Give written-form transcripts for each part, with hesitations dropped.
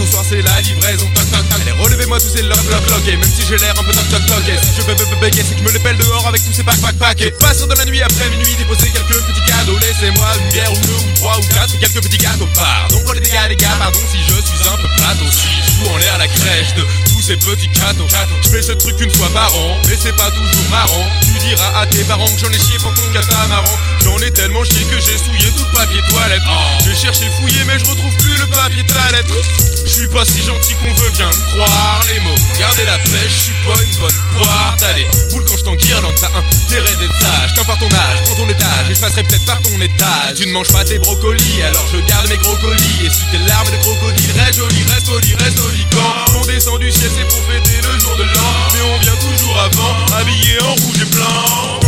soir c'est la livraison. Toc toc toc. Allez relevez-moi tous ces loc loc loc. Et même si j'ai l'air un peu toc toc toc, et si je veux bégayer c'est que me les pèle dehors avec tous ces pack pack pack. Et passe dans la nuit après minuit déposer quelques petits cadeaux. Laissez-moi une bière ou deux ou trois ou quatre et quelques petits gâteaux. Pardon pour les dégâts les gars, pardon si je suis un peu plate aussi. Je fous en l'air la crèche de tous ces petits cadeaux. Je fais ce truc une fois par an, mais c'est pas toujours marrant. Tu diras à tes parents que j'en ai chié pour ton catamaran. J'en ai tellement chié que j'ai souillé tout le papier toilette. J'ai cherché fouillé mais je retrouve plus le papier toilette. Je suis pas si gentil qu'on veut bien me croire. Les mots, gardez la pêche, je suis pas une bonne poire. T'as les boules quand je t'enguirlande, t'as intérêt d'être sage. Tiens par ton âge, prends ton étage, et je passerai peut-être par ton étage. Tu ne manges pas tes brocolis, alors je garde mes gros colis. Et suis tes larmes de crocodile, reste joli, reste poli, reste joli. Quand on descend du ciel c'est pour fêter le jour de l'an. Mais on vient toujours avant, habillé en rouge et blanc.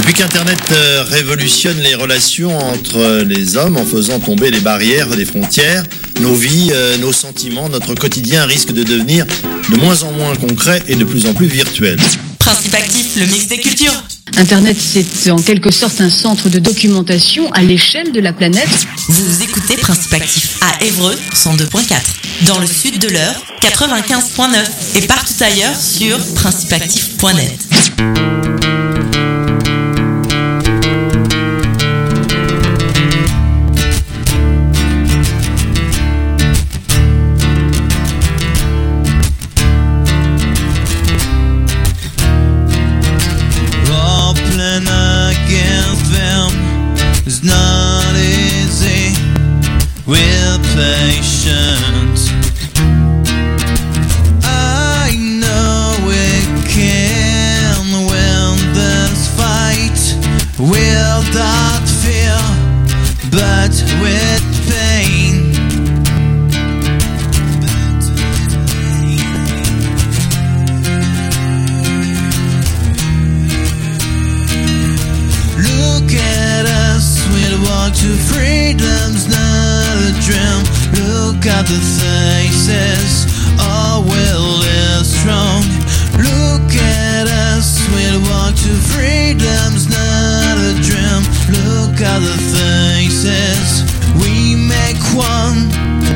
Depuis qu'Internet révolutionne les relations entre les hommes en faisant tomber les barrières des frontières, nos vies, nos sentiments, notre quotidien risquent de devenir de moins en moins concrets et de plus en plus virtuels. Principe actif, le mix des cultures. Internet, c'est en quelque sorte un centre de documentation à l'échelle de la planète. Vous écoutez Principe actif à Évreux 102.4, dans le sud de l'Eure 95.9 et partout ailleurs sur principeactif.net. Not easy with patience. I know we can win this fight without fear, but with pain. Look at us, we'll walk to freedom's not a dream. Look at the faces, our will is strong. Look at us, we'll walk to freedom's not a dream. Look at the faces, we make one.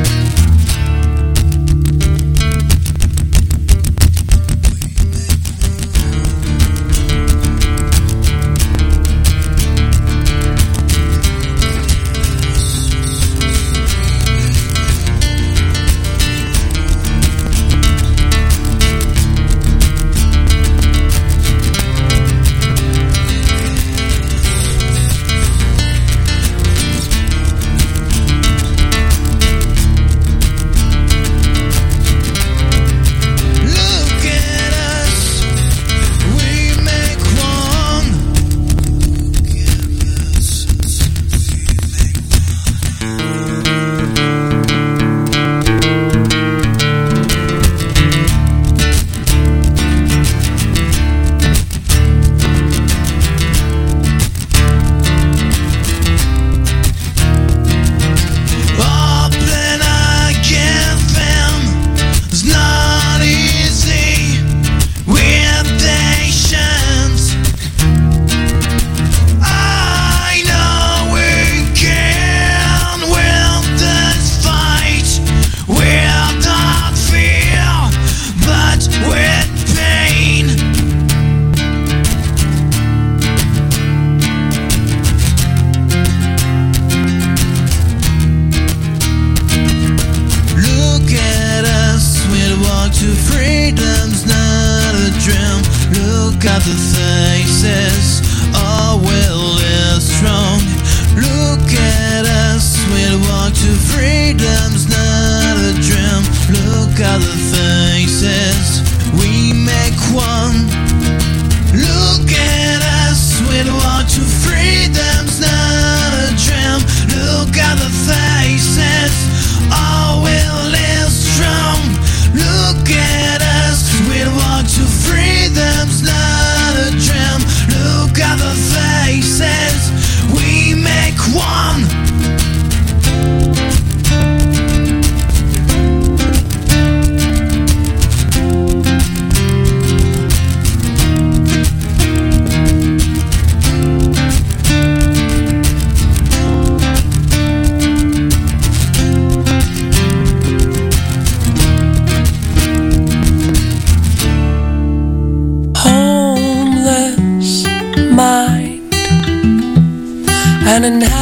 An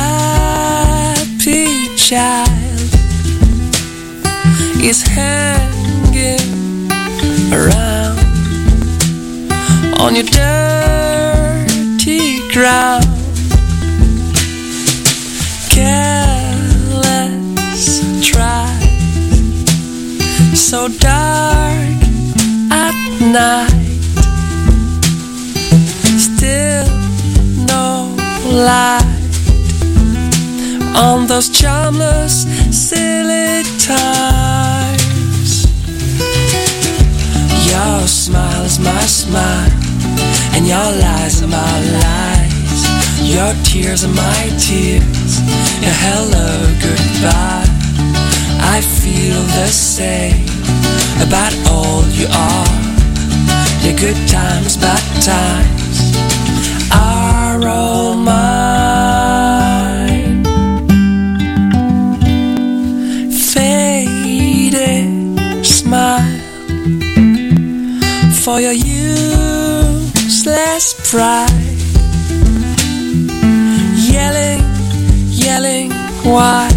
unhappy child is hanging around on your dirty ground. Careless try, so dark at night, still no light on those charmless, silly times. Your smile is my smile, and your lies are my lies. Your tears are my tears. Your hello, goodbye. I feel the same about all you are. Your good times, bad times are all mine. Faded smile for your useless pride. Yelling, why?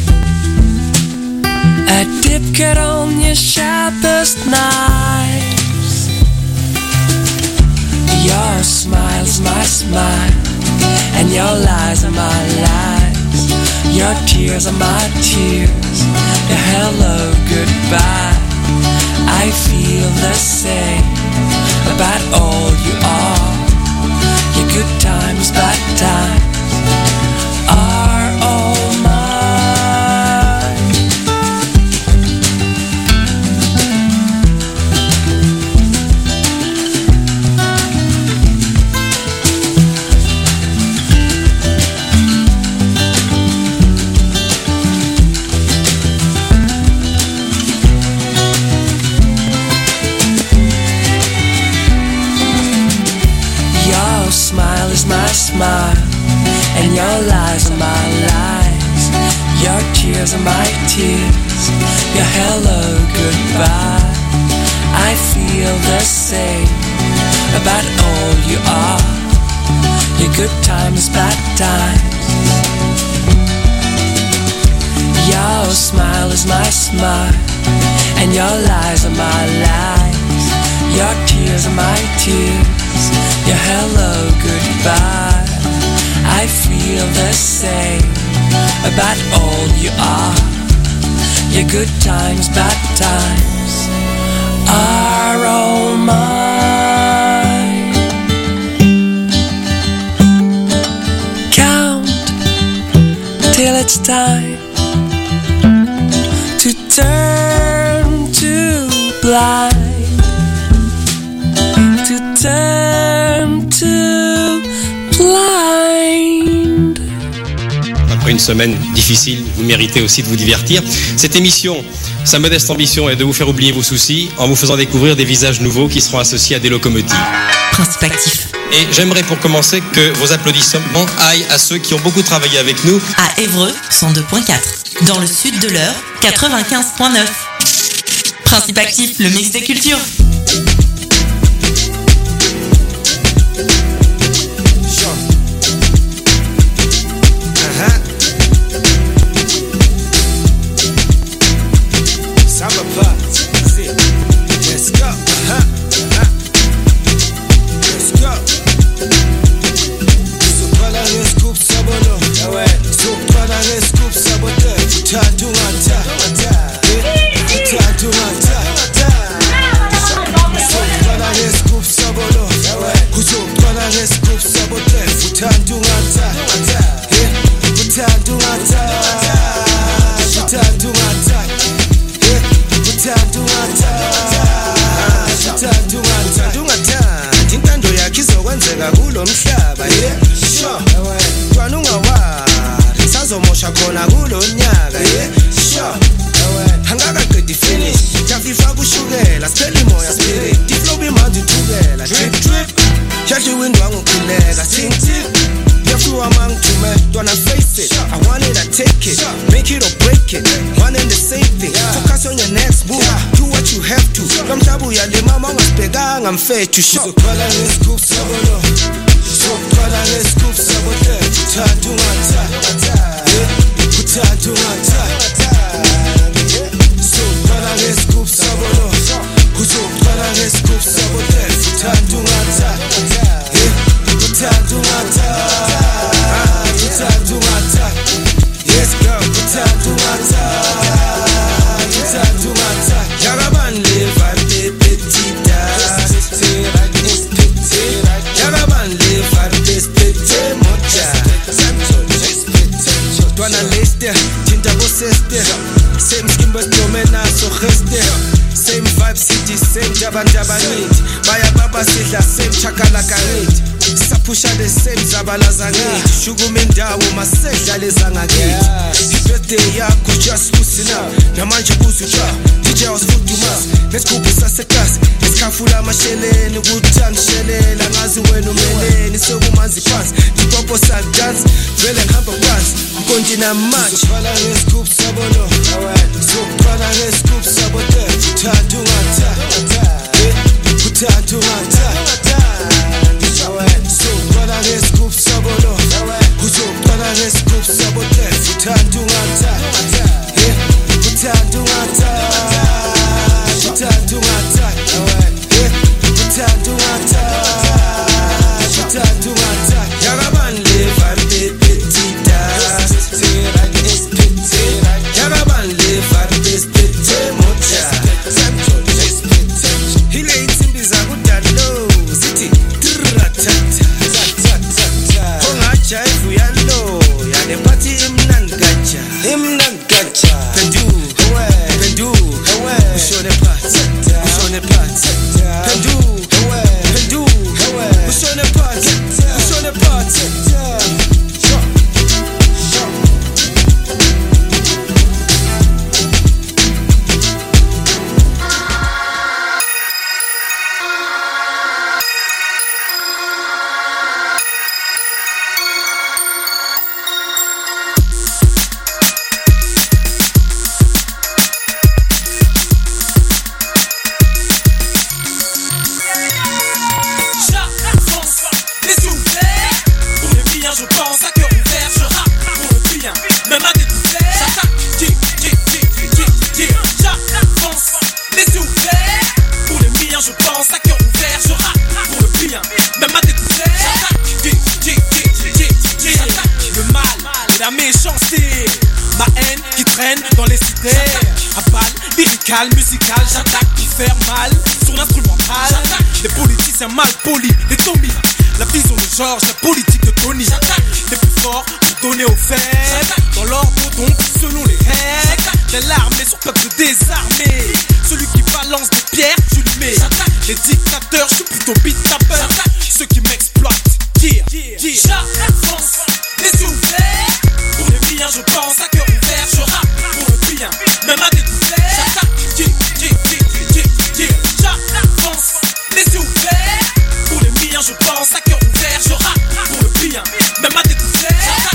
A dip cut on your sharpest knives. Your smile's my smile, and your lies are my lies. Your tears are my tears. Your hello, goodbye. I feel the same about all you are. Your good times, bad times are all mine. Your smile is my smile, and your lies are my lies. Your tears are my tears. Your hello, goodbye. I feel the same about all you are. Your good times, bad times. Your smile is my smile, and your lies are my lies. Your tears are my tears. Your hello, goodbye. I feel the same about all you are. Your good times, bad times are all mine. Count till it's time to turn to blind, to turn to blind. Après une semaine difficile, vous méritez aussi de vous divertir. Cette émission, sa modeste ambition est de vous faire oublier vos soucis en vous faisant découvrir des visages nouveaux qui seront associés à des locomotives. Principe actif. Et j'aimerais pour commencer que vos applaudissements aillent à ceux qui ont beaucoup travaillé avec nous. À Évreux, 102.4. Dans le sud de l'Eure, 95.9. Principe actif, le mix des cultures. I'm fair to show. So call on this scoop sabolo. So call on this scoop sabolo. Put So call on this scoop sabolo. So call on this scoop sabolo. Yes, girl. Yagaban live at the petit Yagaban live at this petit mocha. Twana liste, Bada bo sister Same skin but domena so geste Same vibe city, same jaba night Baya baba sidla, same chakalaka night Sapusha the same zabalaza night Shugumendawo masedla lezanga gate Birthday yakho just loosen up Namanje buzuja DJ was food you must Let's go busa sekas Esikafula masheleni Kutangishelela Ngazi wena umeleni Sokumanzi phansi Jipopo sa dance Vele ngihamba phansi Mkonjina match Sokufala ngescoop sabono Sokufala ngescoop sabote Kuthathu ngata Kuthathu ngata Sokufala ngescoop sabono Sokufala ngescoop sabote Kuthathu ngata Kuthathu ngata Kuthathu ngata Kuthathu ngata Kuthathu ngata Yakabanle varbe petita Yakabanle varbe spete mocha Hile insimbi zakudalo Sithi Tratata Kongaja evuyalo Yale party imnangaja Imnangaja Pendu Pendu Ushone party Ushone party Pendu Pendu Ushone party Ushone party musical, j'attaque pour faire mal sur l'instrumental. Les politiciens mal polis, les Tommy. La vision de Georges, la politique de Tony. Les plus forts pour donner aux faibles. Dans l'ordre donc selon les règles. De l'armée sur peuple désarmé. Celui qui balance des pierres, je lui mets. Les dictateurs, je suis plutôt beat tapper. Ceux qui m'exploitent, j'avance les yeux ouverts. Pour les miens, je pense à cœur ouvert. Je rappe pour le bien, même à découvert. J'avance les yeux ouverts. Pour les miens je pense à cœur ouvert. Je rappe pour le bien, même à découvert.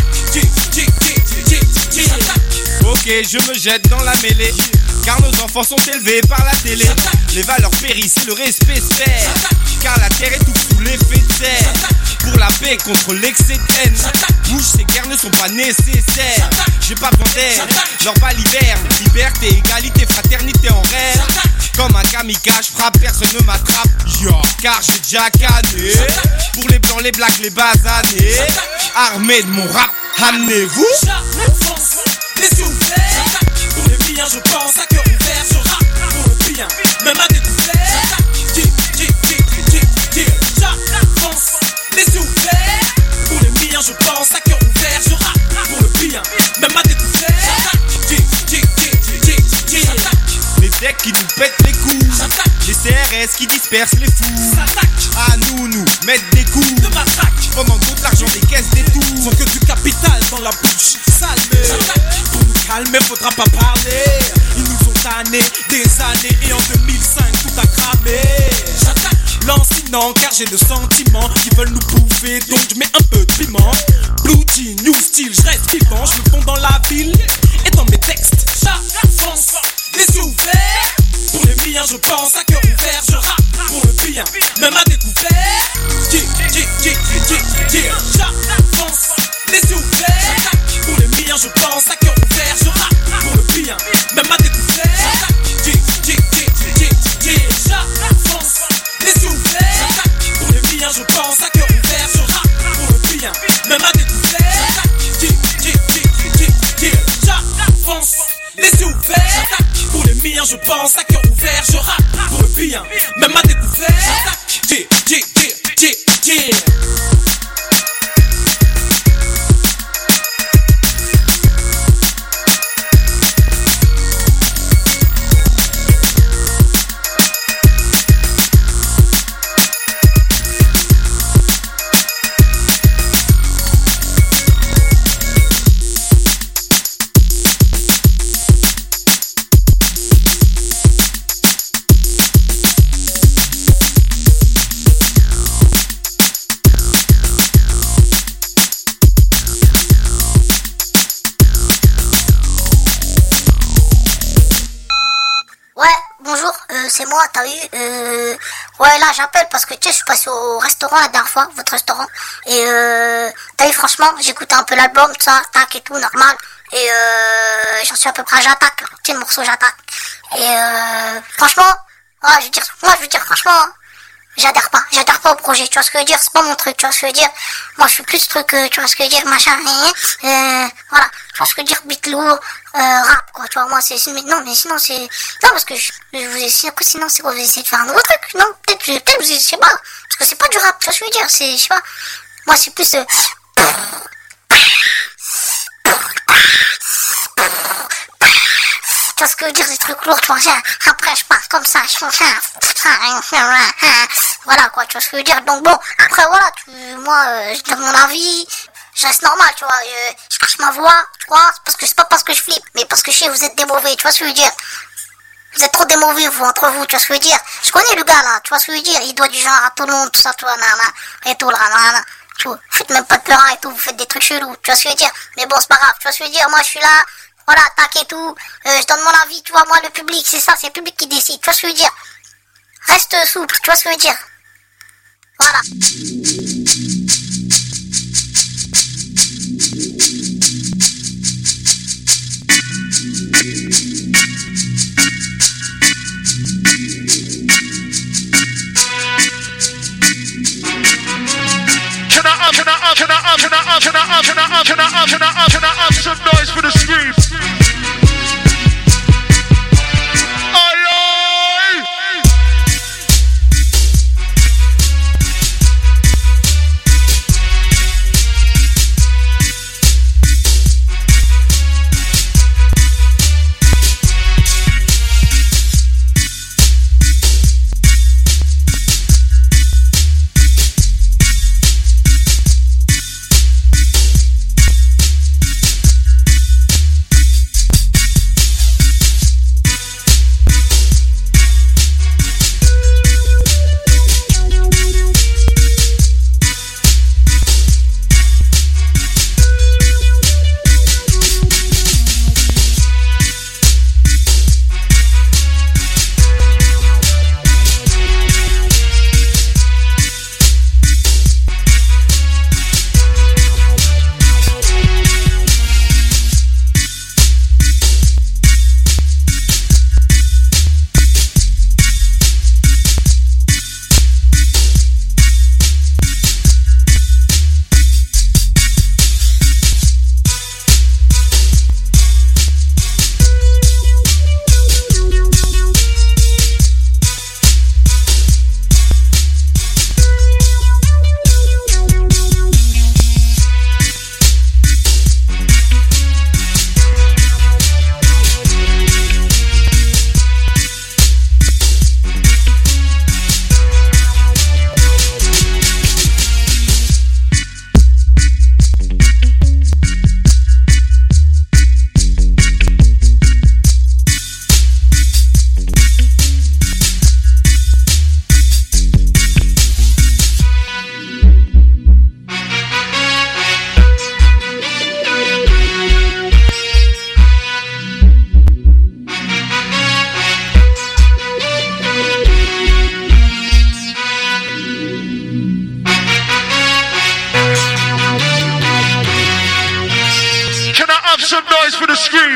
Ok, je me jette dans la mêlée, car nos enfants sont élevés par la télé. Les valeurs périssent et le respect se perd, car la terre étouffe sous l'effet de serre. Pour la paix contre l'excès de haine, bouge, ces guerres ne sont pas nécessaires. J'ai pas besoin d'aide, leur bas l'hiverne. Liberté, égalité, fraternité en rêve. Comme un kamikaze, frappe, personne ne m'attrape. Car j'ai déjà canné. Pour les blancs, les blacks, les basanés. Armé de mon rap, amenez-vous. J'avance les yeux ouverts. Pour les miens je pense à cœur ouvert. Je rappe pour le bien, même à découvert. J'avance les yeux ouverts. Pour les miens je pense à cœur ouvert. Je rappe pour le bien, même à découvert. Les decks qui nous pètent les coups, les CRS qui dispersent les fous. À nous mettre des coups de matraque. Pendant que d'autres l'argent des caisses détournent. Sans que du capital dans la bouche. Salmé. Pour nous calmer faudra pas parler. Ils nous ont tanné des années. Et en 2005 tout a cramé. Lancinant car j'ai le sentiment qu'ils veulent nous bouffer. Donc je mets un peu de piment. Blue jean, new style, je reste vivant. Je me fonds dans la ville et dans mes textes. J'avance les yeux ouverts. Pour les miens je pense à cœur ouvert. Je rappe pour le bien, même à découvert. J'avance les yeux ouverts. Pour les miens je pense à cœur ouvert. Je rappe pour le bien, même à découvert. J'avance les yeux ouverts. Pour les miens je pense à cœur ouvert. Je rappe pour le bien, même à découvert. J'avance les yeux ouverts. Pour les miens je pense à cœur ouvert. Je rappe pour le bien, même à découvert. c'est moi, t'as vu. Ouais, là, j'appelle parce que, tu sais, je suis passé au restaurant la dernière fois, votre restaurant. Et t'as vu, franchement, j'écoutais un peu l'album, tout ça, tac et tout, normal. Et j'en suis à peu près à J'attaque, là. Tu sais, le morceau J'attaque. Et franchement, ouais, je veux dire, franchement, j'adhère pas au projet, tu vois ce que je veux dire, c'est pas mon truc, tu vois ce que je veux dire. Moi, je suis plus truc, tu vois ce que je veux dire, machin, voilà, tu vois ce que je veux dire, beat lourd, rap, quoi, tu vois, moi, non, mais sinon, c'est, non, parce que je vous ai, sinon, c'est quoi, vous essayez de faire un nouveau truc, non, peut-être, vous, je sais pas, parce que c'est pas du rap, tu vois ce que je veux dire, c'est, je sais pas, moi, c'est plus, tu vois ce que je veux dire, des trucs lourds, tu vois, après je pars comme ça, je fais voilà quoi, tu vois ce que je veux dire, donc bon, après voilà, moi, je donne mon avis, je reste normal, tu vois, je cache ma voix, tu vois, c'est pas parce que je flippe, mais parce que je sais, vous êtes des mauvais, tu vois ce que je veux dire, vous êtes trop des mauvais, vous, entre vous, tu vois ce que je veux dire, je connais le gars là, tu vois ce que je veux dire, il doit du genre à tout le monde, tout ça, tu vois, et tout, là, tu vois, vous faites même pas de peur et tout, vous faites des trucs chelous, tu vois ce que je veux dire, mais bon, c'est pas grave, tu vois ce que je veux dire, moi je suis là, voilà, tac et tout, je donne mon avis, tu vois, moi le public, c'est ça, c'est le public qui décide, tu vois ce que je veux dire, reste souple, tu vois ce que je veux dire, voilà. Can I have some noise for the scream? Some noise for the scream.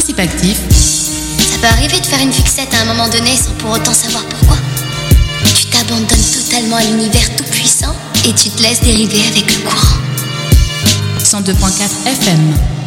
Principe actif. Ça peut arriver de faire une fixette à un moment donné sans pour autant savoir pourquoi. Tu t'abandonnes totalement à l'univers tout puissant et tu te laisses dériver avec le courant. 102.4 FM.